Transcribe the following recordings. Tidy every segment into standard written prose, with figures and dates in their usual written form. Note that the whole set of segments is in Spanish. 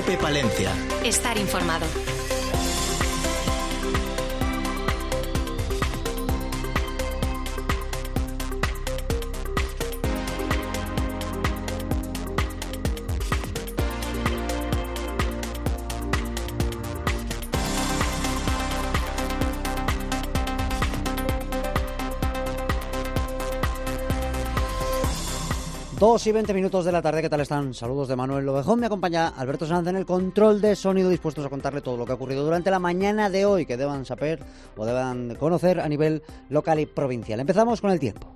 COPE Palencia. Estar informado. Dos y 20 minutos de la tarde, ¿qué tal están? Saludos de Manuel Lobejón, me acompaña Alberto Sanz en el control de sonido, dispuestos a contarle todo lo que ha ocurrido durante la mañana de hoy, que deban saber o deban conocer a nivel local y provincial. Empezamos con el tiempo.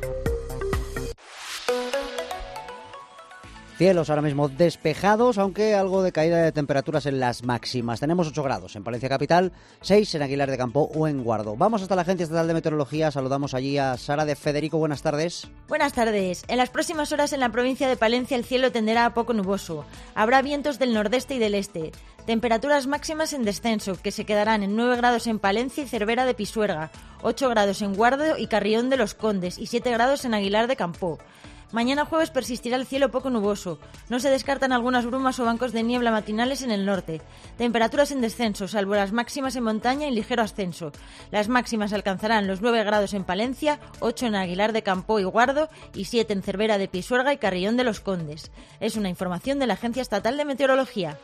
Cielos ahora mismo despejados, aunque algo de caída de temperaturas en las máximas. Tenemos 8 grados en Palencia Capital, 6 en Aguilar de Campo o en Guardo. Vamos hasta la Agencia Estatal de Meteorología, saludamos allí a Sara de Federico. Buenas tardes. Buenas tardes. En las próximas horas en la provincia de Palencia el cielo tenderá a poco nuboso. Habrá vientos del nordeste y del este. Temperaturas máximas en descenso, que se quedarán en 9 grados en Palencia y Cervera de Pisuerga, 8 grados en Guardo y Carrión de los Condes y 7 grados en Aguilar de Campo. Mañana jueves persistirá el cielo poco nuboso. No se descartan algunas brumas o bancos de niebla matinales en el norte. Temperaturas en descenso, salvo las máximas en montaña y ligero ascenso. Las máximas alcanzarán los 9 grados en Palencia, 8 en Aguilar de Campo y Guardo y 7 en Cervera de Pisuerga y Carrión de los Condes. Es una información de la Agencia Estatal de Meteorología.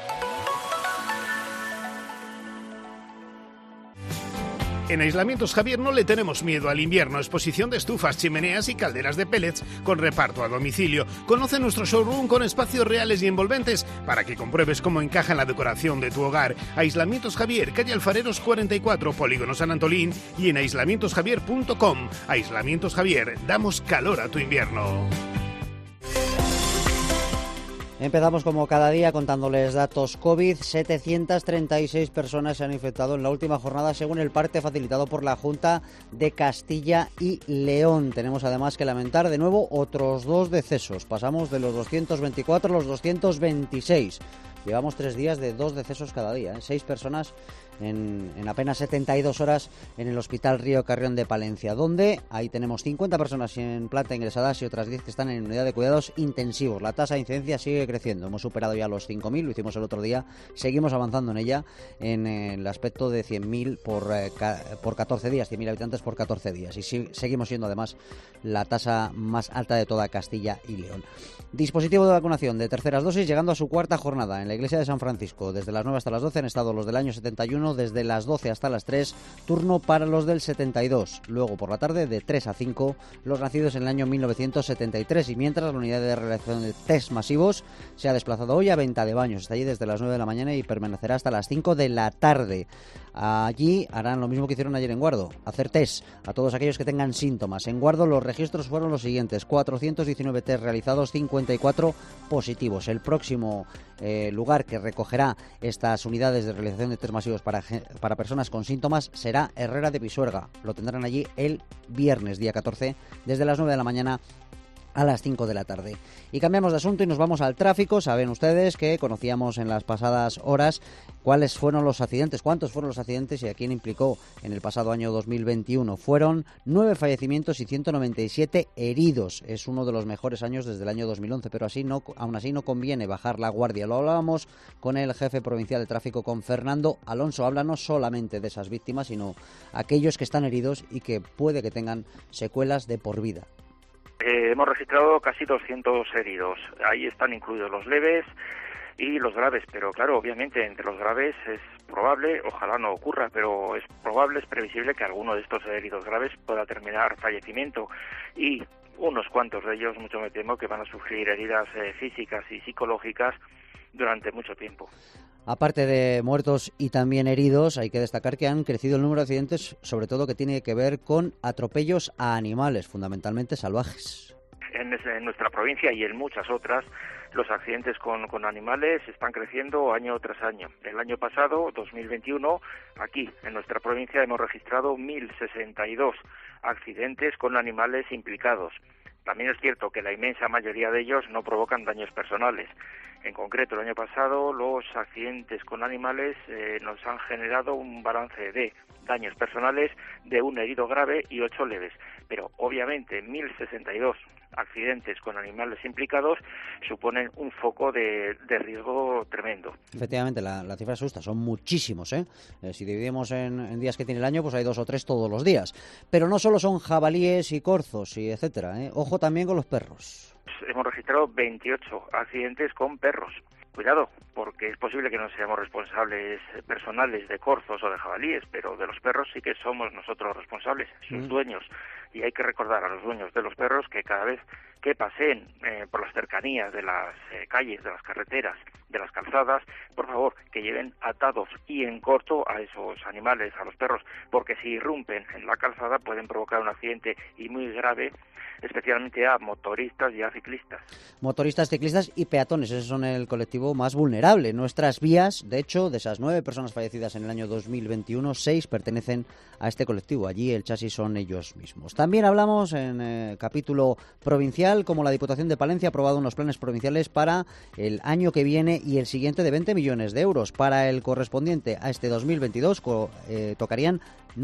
En Aislamientos Javier no le tenemos miedo al invierno. Exposición de estufas, chimeneas y calderas de pellets con reparto a domicilio. Conoce nuestro showroom con espacios reales y envolventes para que compruebes cómo encaja en la decoración de tu hogar. Aislamientos Javier, calle Alfareros 44, Polígono San Antolín y en aislamientosjavier.com. Aislamientos Javier, damos calor a tu invierno. Empezamos como cada día contándoles datos COVID. 736 personas se han infectado en la última jornada según el parte facilitado por la Junta de Castilla y León. Tenemos además que lamentar de nuevo otros 2 decesos. Pasamos de los 224 a los 226. Llevamos 3 días de 2 decesos cada día, 6 personas en apenas 72 horas en el Hospital Río Carrión de Palencia, donde ahí tenemos 50 personas en planta ingresadas y otras 10 que están en unidad de cuidados intensivos. La tasa de incidencia sigue creciendo, hemos superado ya los 5.000, lo hicimos el otro día, seguimos avanzando en ella en el aspecto de 100.000 por 14 días, 100.000 habitantes por 14 días, y seguimos siendo además la tasa más alta de toda Castilla y León. Dispositivo de vacunación de terceras dosis llegando a su cuarta jornada en la Iglesia de San Francisco. Desde las 9 hasta las 12 han estado los del año 71, desde las 12 hasta las 3, turno para los del 72. Luego por la tarde de 3 a 5, los nacidos en el año 1973. Y mientras la unidad de realización de test masivos se ha desplazado hoy a Venta de Baños. Está allí desde las 9 de la mañana y permanecerá hasta las 5 de la tarde. Allí harán lo mismo que hicieron ayer en Guardo, hacer test a todos aquellos que tengan síntomas. En Guardo los registros fueron los siguientes: 419 test realizados, 54 positivos. El próximo lugar que recogerá estas unidades de realización de test masivos para personas con síntomas será Herrera de Pisuerga. Lo tendrán allí el viernes, día 14, desde las 9 de la mañana a las 5 de la tarde. Y cambiamos de asunto y nos vamos al tráfico. Saben ustedes que conocíamos en las pasadas horas cuáles fueron los accidentes, cuántos fueron los accidentes y a quién implicó en el pasado año 2021. Fueron 9 fallecimientos y 197 heridos. Es uno de los mejores años desde el año 2011, pero aún así no conviene bajar la guardia. Lo hablábamos con el jefe provincial de tráfico, con Fernando Alonso. Habla no solamente de esas víctimas, sino aquellos que están heridos y que puede que tengan secuelas de por vida. Hemos registrado casi 200 heridos. Ahí están incluidos los leves y los graves, pero claro, obviamente entre los graves es probable, ojalá no ocurra, pero es probable, es previsible que alguno de estos heridos graves pueda terminar fallecimiento, y unos cuantos de ellos, mucho me temo, que van a sufrir heridas físicas y psicológicas durante mucho tiempo. Aparte de muertos y también heridos, hay que destacar que han crecido el número de accidentes, sobre todo que tiene que ver con atropellos a animales, fundamentalmente salvajes. En nuestra provincia y en muchas otras, los accidentes con animales están creciendo año tras año. El año pasado, 2021, aquí en nuestra provincia hemos registrado 1.062 accidentes con animales implicados. También es cierto que la inmensa mayoría de ellos no provocan daños personales. En concreto, el año pasado los accidentes con animales nos han generado un balance de daños personales de un herido grave y 8 leves. Pero obviamente 1.062 accidentes con animales implicados suponen un foco de riesgo tremendo. Efectivamente, la cifra asusta, son muchísimos, ¿eh? Si dividimos en días que tiene el año, pues hay 2 o 3 todos los días. Pero no solo son jabalíes y corzos y etcétera, ¿eh? Ojo también con los perros. Hemos registrado 28 accidentes con perros. Cuidado, porque es posible que no seamos responsables personales de corzos o de jabalíes, pero de los perros sí que somos nosotros responsables, sus dueños. Y hay que recordar a los dueños de los perros que cada vez que paseen por las cercanías de las calles, de las carreteras, de las calzadas, por favor, que lleven atados y en corto a esos animales, a los perros, porque si irrumpen en la calzada pueden provocar un accidente y muy grave, especialmente a motoristas y a ciclistas. Motoristas, ciclistas y peatones, esos son el colectivo más vulnerable. Nuestras vías, de hecho, de esas 9 personas fallecidas en el año 2021, 6 pertenecen a este colectivo. Allí el chasis son ellos mismos. También hablamos en capítulo provincial, como la Diputación de Palencia ha aprobado unos planes provinciales para el año que viene y el siguiente de 20 millones de euros. Para el correspondiente a este 2022 tocarían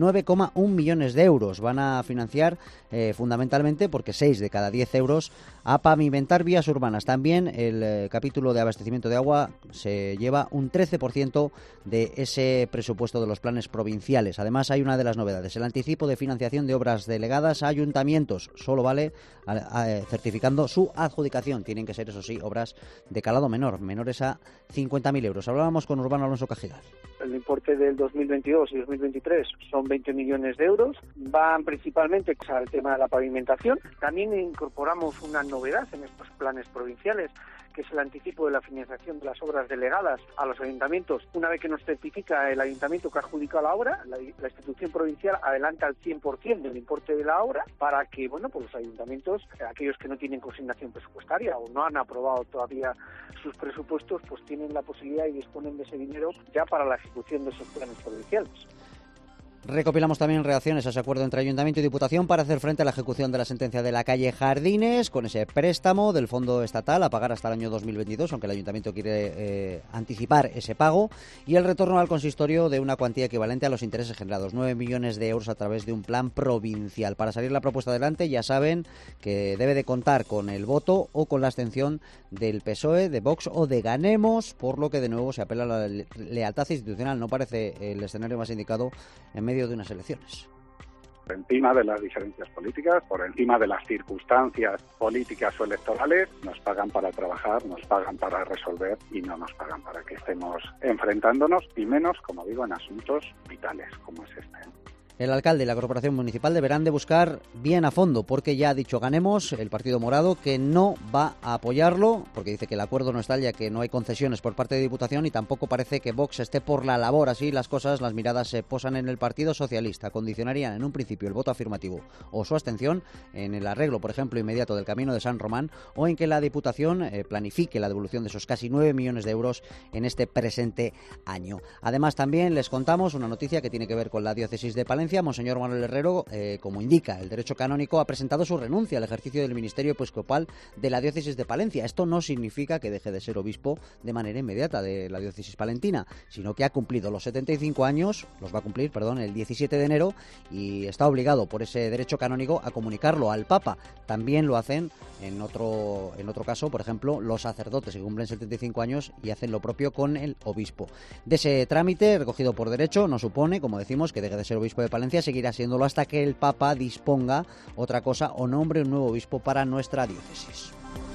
9,1 millones de euros. Van a financiar fundamentalmente, porque 6 de cada 10 euros, a pavimentar vías urbanas. También el capítulo de abastecimiento de agua se lleva un 13% de ese presupuesto de los planes provinciales. Además, hay una de las novedades: el anticipo de financiación de obras delegadas a ayuntamientos. Solo vale certificando su adjudicación. Tienen que ser, eso sí, obras de calado menor, menores a 50.000 euros. Hablábamos con Urbano Alonso Cajigal. El importe del 2022 y 2023 son 20 millones de euros. Van principalmente al tema de la pavimentación. También incorporamos una novedad en estos planes provinciales, que es el anticipo de la financiación de las obras delegadas a los ayuntamientos. Una vez que nos certifica el ayuntamiento que ha adjudicado la obra, la institución provincial adelanta el 100% del importe de la obra para que, pues los ayuntamientos, aquellos que no tienen consignación presupuestaria o no han aprobado todavía sus presupuestos, pues tienen la posibilidad y disponen de ese dinero ya para la ejecución de esos planes provinciales. Recopilamos también reacciones a ese acuerdo entre Ayuntamiento y Diputación para hacer frente a la ejecución de la sentencia de la calle Jardines, con ese préstamo del Fondo Estatal a pagar hasta el año 2022, aunque el Ayuntamiento quiere anticipar ese pago, y el retorno al consistorio de una cuantía equivalente a los intereses generados, 9 millones de euros a través de un plan provincial. Para salir la propuesta adelante, ya saben que debe de contar con el voto o con la abstención del PSOE, de Vox o de Ganemos, por lo que de nuevo se apela a la lealtad institucional. No parece el escenario más indicado en medio de unas elecciones. Por encima de las diferencias políticas, por encima de las circunstancias políticas o electorales, nos pagan para trabajar, nos pagan para resolver y no nos pagan para que estemos enfrentándonos, y menos, como digo, en asuntos vitales como es este. El alcalde y la corporación municipal deberán de buscar bien a fondo, porque ya ha dicho Ganemos, el Partido Morado, que no va a apoyarlo, porque dice que el acuerdo no está, ya que no hay concesiones por parte de Diputación, y tampoco parece que Vox esté por la labor. Así las cosas, las miradas se posan en el Partido Socialista. Condicionarían en un principio el voto afirmativo o su abstención en el arreglo, por ejemplo, inmediato del Camino de San Román, o en que la Diputación planifique la devolución de esos casi 9 millones de euros en este presente año. Además, también les contamos una noticia que tiene que ver con la diócesis de Palencia. Monseñor Manuel Herrero, como indica el derecho canónico, ha presentado su renuncia al ejercicio del ministerio episcopal de la diócesis de Palencia. Esto no significa que deje de ser obispo de manera inmediata de la diócesis palentina, sino que ha cumplido los 75 años, los va a cumplir, el 17 de enero, y está obligado por ese derecho canónico a comunicarlo al Papa. También lo hacen en otro caso, por ejemplo, los sacerdotes que cumplen 75 años y hacen lo propio con el obispo. De ese trámite recogido por derecho no supone, como decimos, que deje de ser obispo de Palencia. Seguirá siéndolo hasta que el Papa disponga otra cosa o nombre un nuevo obispo para nuestra diócesis.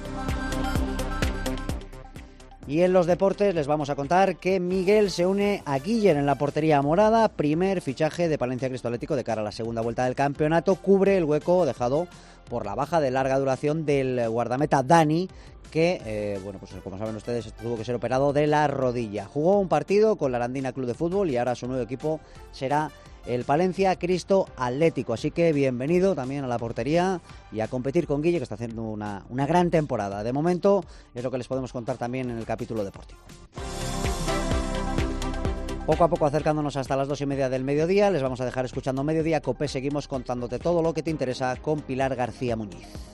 Y en los deportes les vamos a contar que Miguel se une a Guiller en la portería morada, primer fichaje de Palencia Cristo Atlético de cara a la segunda vuelta del campeonato. Cubre el hueco dejado por la baja de larga duración del guardameta Dani, que, como saben ustedes, tuvo que ser operado de la rodilla. Jugó un partido con la Arandina Club de Fútbol y ahora su nuevo equipo será el Palencia Cristo Atlético. Así que bienvenido también a la portería y a competir con Guille, que está haciendo una gran temporada. De momento es lo que les podemos contar también en el capítulo deportivo. Poco a poco acercándonos hasta las 2:30 del mediodía, les vamos a dejar escuchando Mediodía Copé. Seguimos contándote todo lo que te interesa con Pilar García Muñiz.